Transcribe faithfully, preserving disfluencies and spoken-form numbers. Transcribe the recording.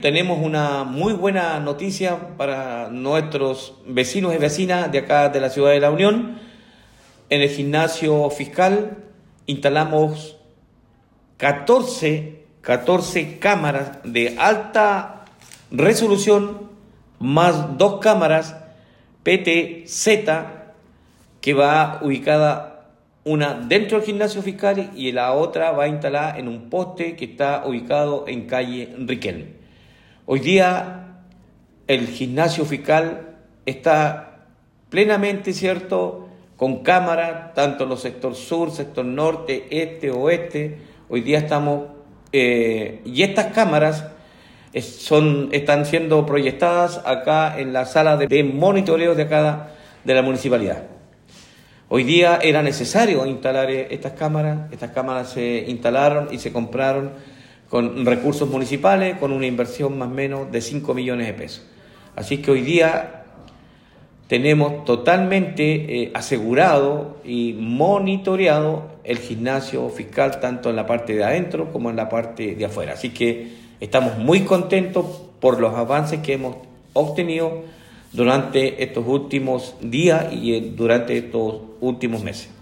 Tenemos una muy buena noticia para nuestros vecinos y vecinas de acá de la Ciudad de la Unión. En el gimnasio fiscal instalamos catorce, catorce cámaras de alta resolución más dos cámaras P T Z que va ubicada una dentro del gimnasio fiscal y la otra va instalada en un poste que está ubicado en calle Riquelme. Hoy día el gimnasio fiscal está plenamente, ¿cierto?, con cámaras, tanto en los sector sur, sector norte, este, oeste. Hoy día estamos, eh, y estas cámaras es, son, están siendo proyectadas acá en la sala de, de monitoreo de acá de la municipalidad. Hoy día era necesario instalar estas cámaras, estas cámaras se instalaron y se compraron con recursos municipales, con una inversión más o menos de cinco millones de pesos. Así que hoy día tenemos totalmente eh, asegurado y monitoreado el gimnasio fiscal, tanto en la parte de adentro como en la parte de afuera. Así que estamos muy contentos por los avances que hemos obtenido durante estos últimos días y durante estos últimos meses.